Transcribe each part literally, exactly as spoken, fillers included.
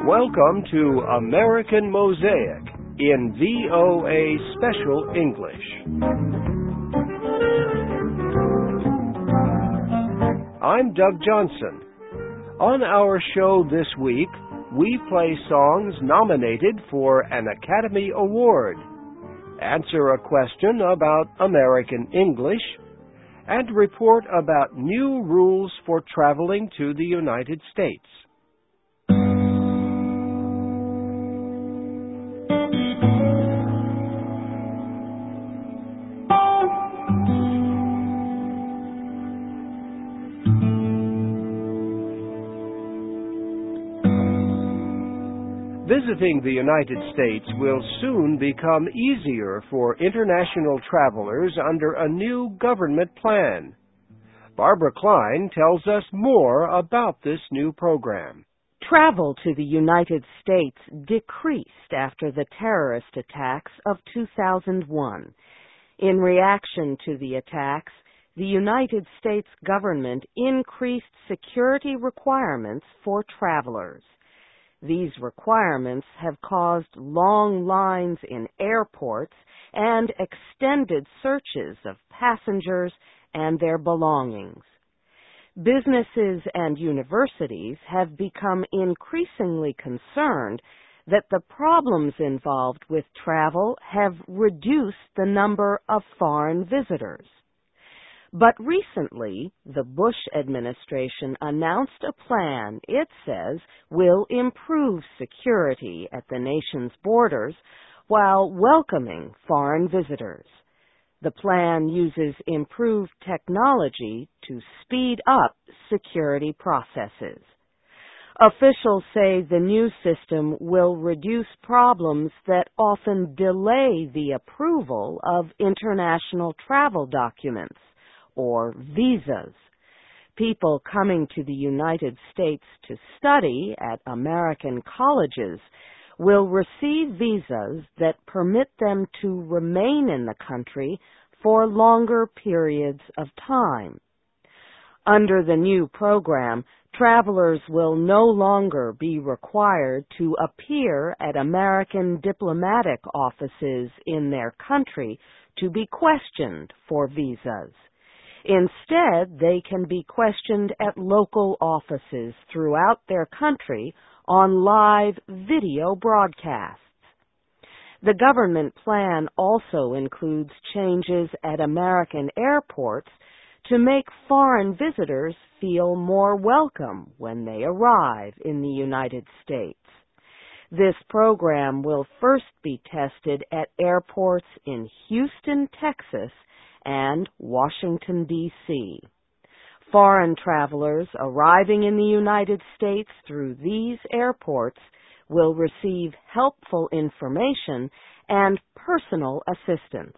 Welcome to American Mosaic in V O A Special English. I'm Doug Johnson. On our show this week, we play songs nominated for an Academy Award, answer a question about American English, and report about new rules for traveling to the United States. Visiting the United States will soon become easier for international travelers under a new government plan. Barbara Klein tells us more about this new program. Travel to the United States decreased after the terrorist attacks of two thousand one. In reaction to the attacks, the United States government increased security requirements for travelers. These requirements have caused long lines in airports and extended searches of passengers and their belongings. Businesses and universities have become increasingly concerned that the problems involved with travel have reduced the number of foreign visitors. But recently, the Bush administration announced a plan it says will improve security at the nation's borders while welcoming foreign visitors. The plan uses improved technology to speed up security processes. Officials say the new system will reduce problems that often delay the approval of international travel documents, or visas. People coming to the United States to study at American colleges will receive visas that permit them to remain in the country for longer periods of time. Under the new program, travelers will no longer be required to appear at American diplomatic offices in their country to be questioned for visas. Instead, they can be questioned at local offices throughout their country on live video broadcasts. The government plan also includes changes at American airports to make foreign visitors feel more welcome when they arrive in the United States. This program will first be tested at airports in Houston, Texas, and Washington, D C Foreign travelers arriving in the United States through these airports will receive helpful information and personal assistance.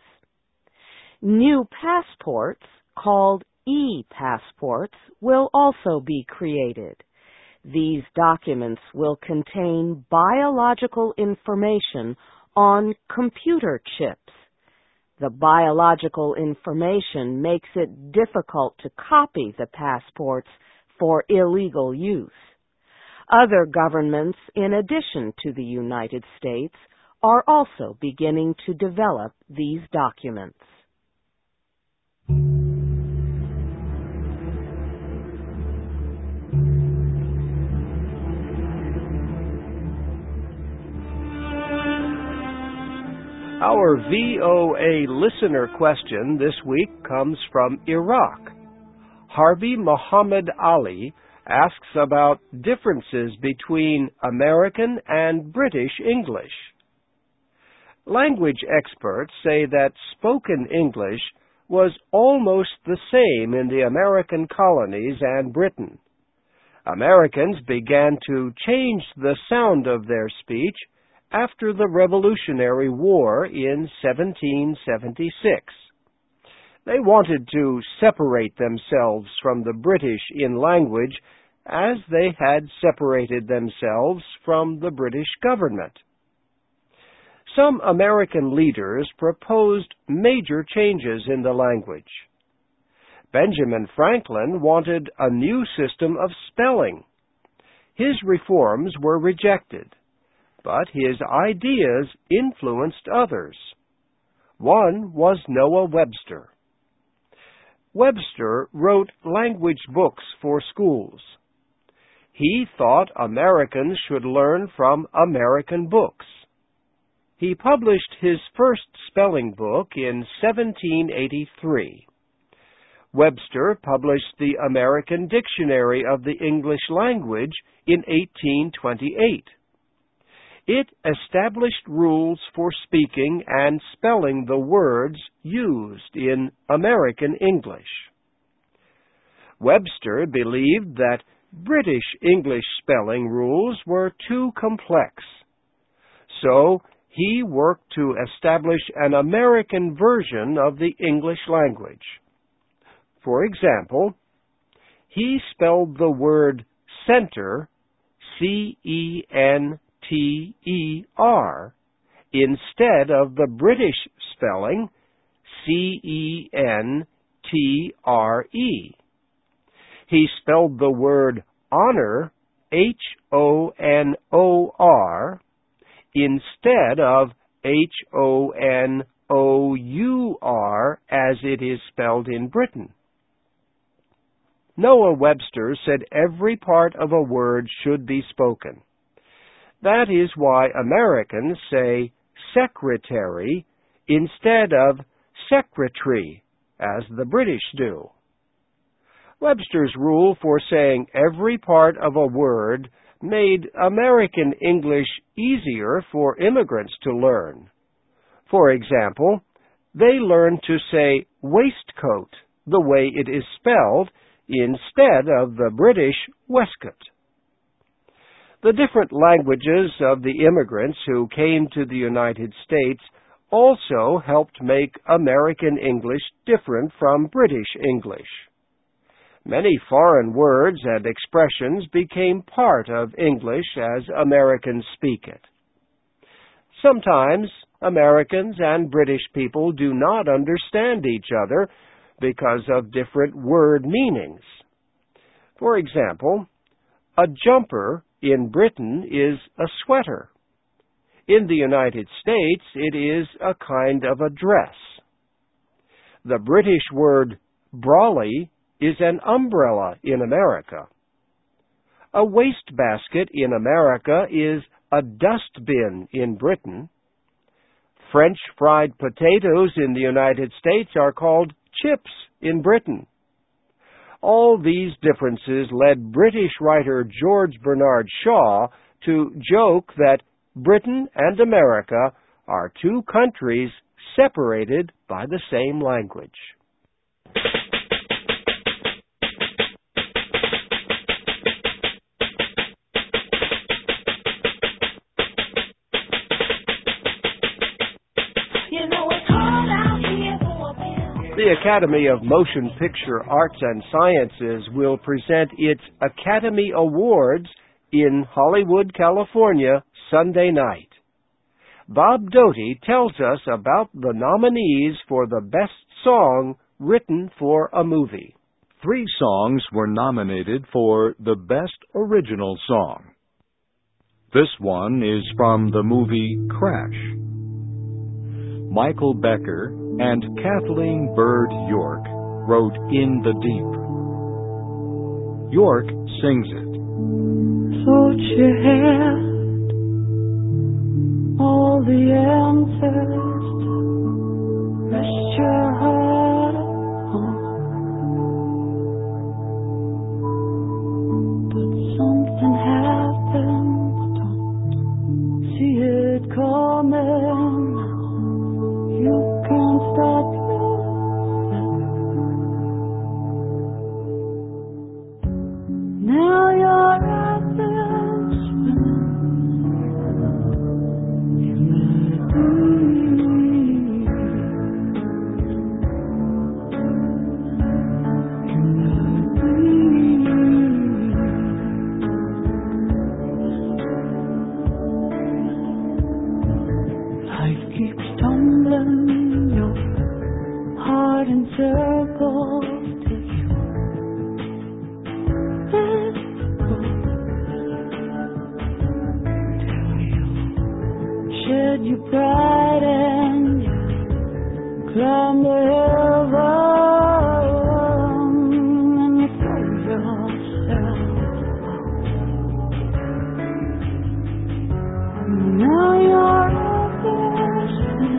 New passports, called e-passports, will also be created. These documents will contain biological information on computer chips. The biological information makes it difficult to copy the passports for illegal use. Other governments, in addition to the United States, are also beginning to develop these documents. Our V O A listener question this week comes from Iraq. Harvey Muhammad Ali asks about differences between American and British English. Language experts say that spoken English was almost the same in the American colonies and Britain. Americans began to change the sound of their speech after the Revolutionary War in seventeen seventy-six. They wanted to separate themselves from the British in language as they had separated themselves from the British government. Some American leaders proposed major changes in the language. Benjamin Franklin wanted a new system of spelling. His reforms were rejected, but his ideas influenced others. One was Noah Webster. Webster wrote language books for schools. He thought Americans should learn from American books. He published his first spelling book in seventeen eighty-three. Webster published the American Dictionary of the English Language in eighteen twenty-eight. It established rules for speaking and spelling the words used in American English. Webster believed that British English spelling rules were too complex, so he worked to establish an American version of the English language. For example, he spelled the word center, C E N T E R, instead of the British spelling, C E N T R E. He spelled the word honor, H O N O R, instead of H O N O U R as it is spelled in Britain. Noah Webster said every part of a word should be spoken. That is why Americans say secretary instead of secretary, as the British do. Webster's rule for saying every part of a word made American English easier for immigrants to learn. For example, they learned to say waistcoat the way it is spelled instead of the British waistcoat. The different languages of the immigrants who came to the United States also helped make American English different from British English. Many foreign words and expressions became part of English as Americans speak it. Sometimes Americans and British people do not understand each other because of different word meanings. For example, a jumper in Britain is a sweater. In the United States, it is a kind of a dress. The British word brolly is an umbrella in America. A wastebasket in America is a dustbin in Britain. French fried potatoes in the United States are called chips in Britain. All these differences led British writer George Bernard Shaw to joke that Britain and America are two countries separated by the same language. The Academy of Motion Picture Arts and Sciences will present its Academy Awards in Hollywood, California, Sunday night. Bob Doty tells us about the nominees for the Best Song Written for a Movie. Three songs were nominated for the Best Original Song. This one is from the movie Crash. Michael Becker and Kathleen Bird York wrote In the Deep. York sings it. Thought you had all the answers, rest your heart on, but something happened, don't see it coming. You can't stop loving. Now you're at this in the deep, in the deep. Life keeps tumbling your heart in circles till you let go. with your pride and you climb the hill and you praise yourself. And now you're a person.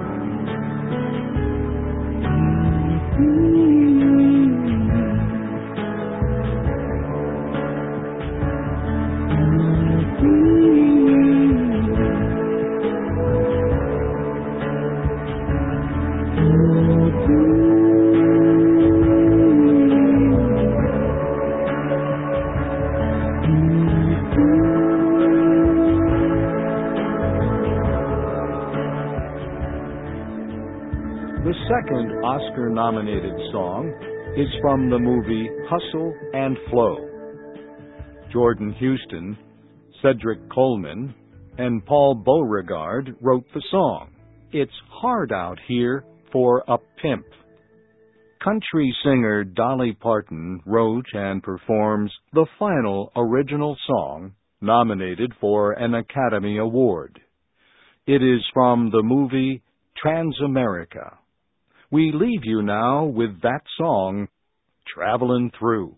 The second Oscar-nominated song is from the movie Hustle and Flow. Jordan Huston, Cedric Coleman, and Paul Beauregard wrote the song. It's hard out here for a pimp. Country singer Dolly Parton wrote and performs the final original song nominated for an Academy Award. It is from the movie Transamerica. We leave you now with that song, Travelin' Through.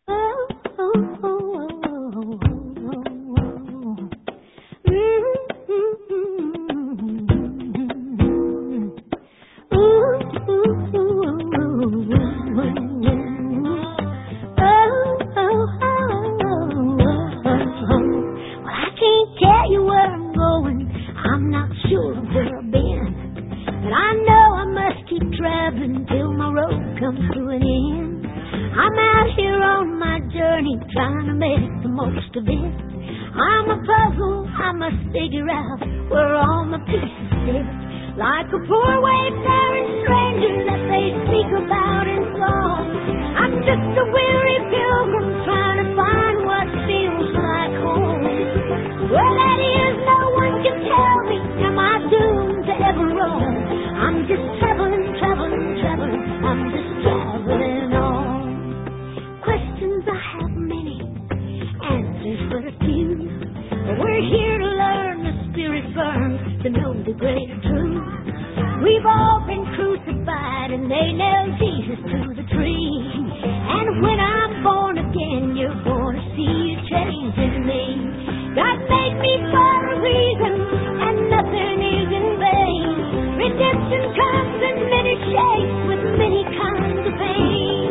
Traveling till my road comes to an end. I'm out here on my journey trying to make the most of it. I'm a puzzle, I must figure out where all my pieces fit. Like a poor wayfaring stranger that they speak about in song. I'm just a weary pilgrim trying to find what feels like home. Where that is, no one can tell me, am I doomed to ever roam? I'm just traveling, traveling, traveling, I'm just traveling on. Questions I have many, answers but a few. We're here to learn, the spirit burns to know the greater truth. We've all been crucified and they nailed Jesus to the tree. And when I'm born again, you're gonna see a change in me. God made me for a reason and nothing is in vain. Redemption comes in many shapes with many kinds of pain.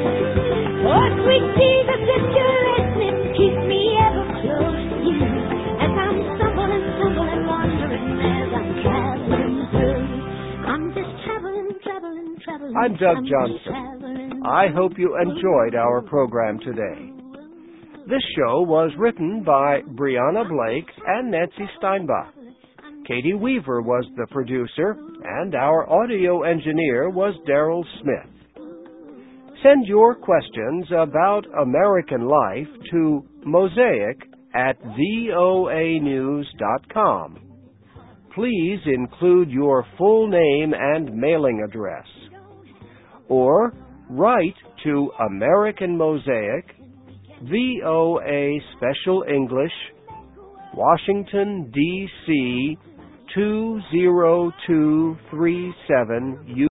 Oh, sweet Jesus, if you're listening, keep me ever close to you. As I'm stumbling, stumbling, wandering as I'm traveling through. I'm just traveling, traveling, traveling. I'm Doug I'm Johnson. I hope you enjoyed our program today. This show was written by Brianna Blake and Nancy Steinbach. Katie Weaver was the producer, and our audio engineer was Daryl Smith. Send your questions about American life to mosaic at voa news dot com. Please include your full name and mailing address. Or write to American Mosaic, V O A Special English, Washington, D C two zero two three seven, U